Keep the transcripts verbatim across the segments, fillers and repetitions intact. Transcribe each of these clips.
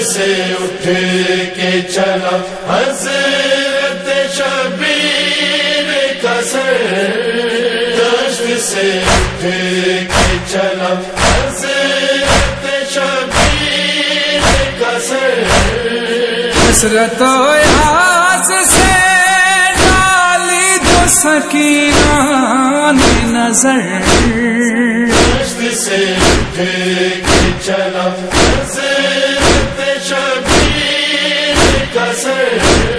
سے اٹھ کے چلا حضرت شبیر کا سر، دشت سے اٹھ کے چلا حضرت شبیر کا سر، حسرت و یاس سے ڈالی جو سکینہ نے نظر، دشت سے اٹھ کے چلا حضرت شبیر کا سر،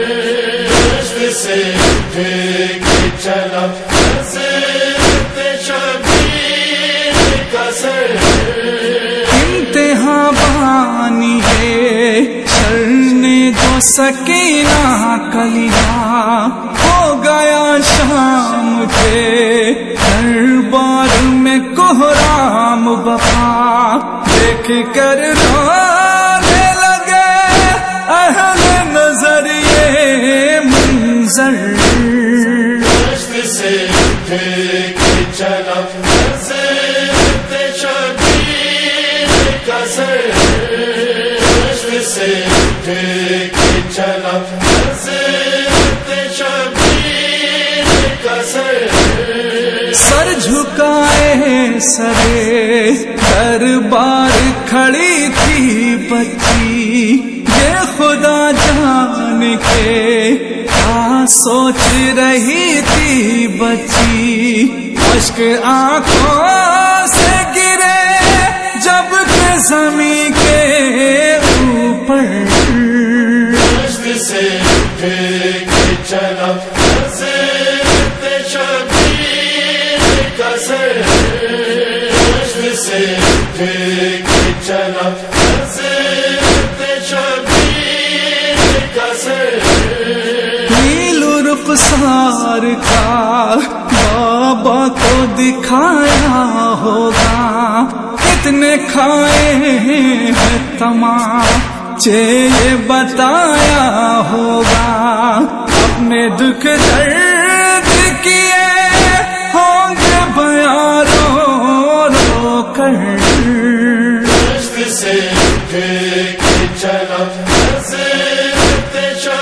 دشت سے اٹھ کے چلا حضرت شبیر کا سر، انتہا بانی ہے شر نے جو سکینہ کلیاں، ہو گیا شام کے دربار میں کوہرام وفا، دیکھ کر رونے لگے اہل نظر یہ منظر، دشت سے اٹھ کے چلا حضرت شبیر کا سر، دشت سے اٹھ کے چلا حضرت شبیر کا سر، سر جھکائے سرے دربار کھڑی تھی بچی، یہ خدا جان کے کیا سوچ رہی تھی بچی، اشک آنکھوں سے گرے جب کہ زمین کے اوپر، دشت سے اٹھ کے چلا حضرت شبیر کا سر، دشت سے اٹھ کے چلا حضرت شبیر کا سر، نیل و رخسار کا بابا کو دکھایا ہوگا، کتنے کھائے ہیں تمام یہ بتایا ہوگا، اپنے دکھ درد کیے ہوں گے بیان رو رو کر، دشت سے اٹھ کے چلا حضرت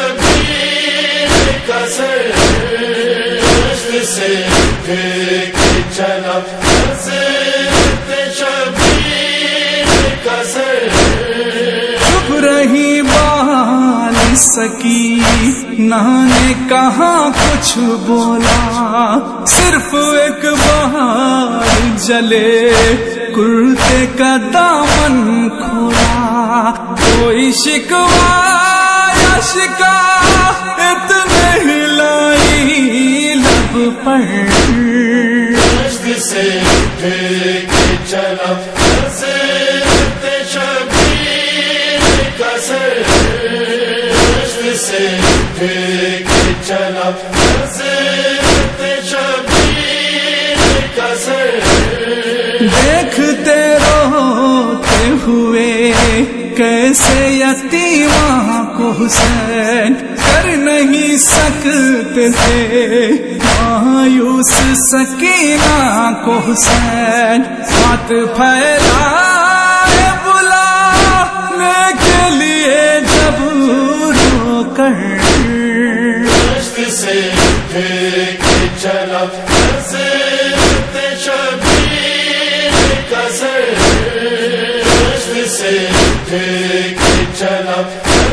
شبیر کا سر، دشت سے اٹھ کے چلا حضرت شبیر کا سر، چپ رہی بال سکینہ نے کہاں کچھ بولا، صرف ایک بار جلے کرتے کا دامن کھولا، کوئی شکوہ یا شکایت نہیں لائی لب پر، دشت سے اٹھ کے چلا حضرت شبیر کا سر، دشت سے اٹھ کے چلا حضرت شبیر کا سر، دیکھتے روتے ہوئے کیسے یتیماں کو حسین، کر نہیں سکتے تھے مایوس سکینہ کو حسین، ہاتھ پھیلائے بلانے کے لیے جب رو کر، دشت سے اٹھ کے چلا حضرت شبیر کا سر، دشت سے اٹھ کے چلا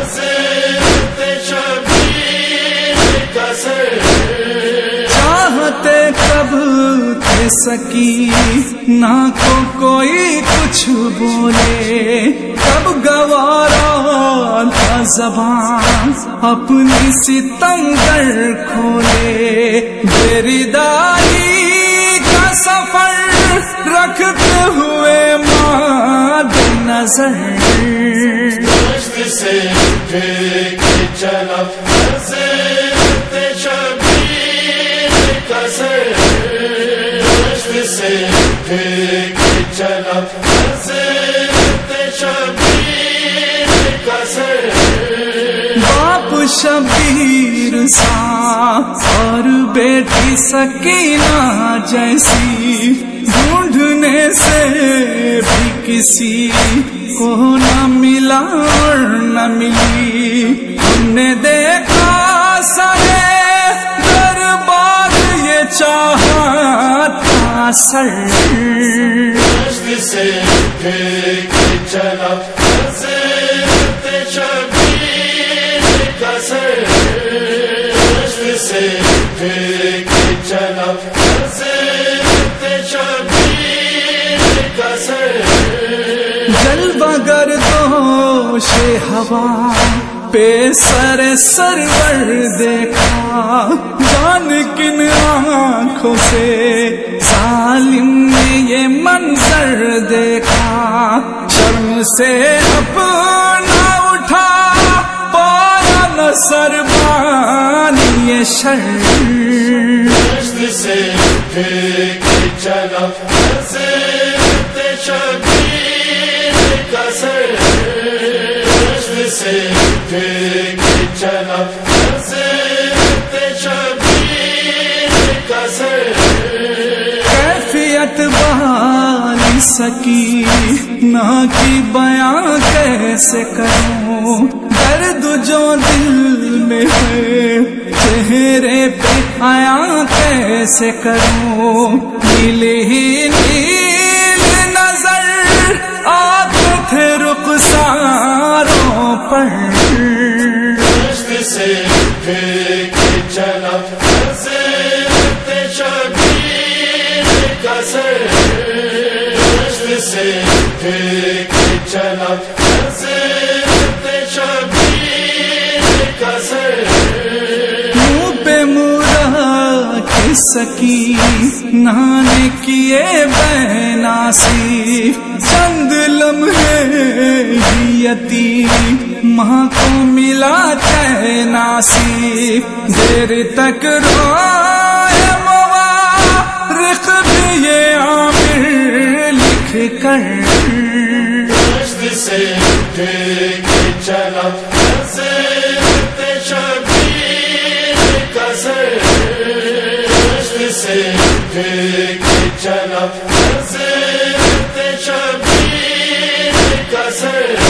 حضرت شبیر کا سر، چاہتے کب تھے سکینہ کو کوئی کچھ بولے، کب گوارا تھا زبان اپنی ستمگر کھولے، میری داری کا سفر رکھتے ہوئے ماد نظر، دشت سے اٹھ کے چلا حضرت شبیر کا سر، دشت سے اٹھ کے چلا حضرت شبیر کا سر، باپ شبیر سا اور بیٹی سکینہ جیسی، ڈھونڈنے سے بھی کسی کو نہ ملا اور سر دشت سے پھینک چلا حضرت شبیر کا سر دشت سے پھینک چلا حضرت شبیر کا سر جلوہ گردوش ہوا پہ سر سرور دیکھا، جان کن آنکھوں سے ظالم نے یہ منظر دیکھا، شرم سے اپنا اٹھا پایا نہ سربانی یہ شر دشت سے پھینک چلا حضرت شبیر کا سر دشت سے پھینک چلا حضرت شبیر کا سر کیفیت والی سکینہ کی بیان کیسے کروں، درد جو دل میں ہے چہرے پہ آیا کیسے کروں، نیل ہی نیل نظر آتے تھے رخساروں پر دشت سے پھینک چلا حضرت شبیر کا سر دشت سے پھینک چلا حضرت شبیر کا سر منہ پہ مورا کے سکینہ نے کیے بیناسی، چند لمحے ہی یتیم ماں کو ملا چیناسی، دیر تک روئے مورخ بھی یہ عامر لکھ کر دشت سے پھینک چلا حضرت شبیر کا سر دشت سے پھینک چلا حضرت شبیر کا سر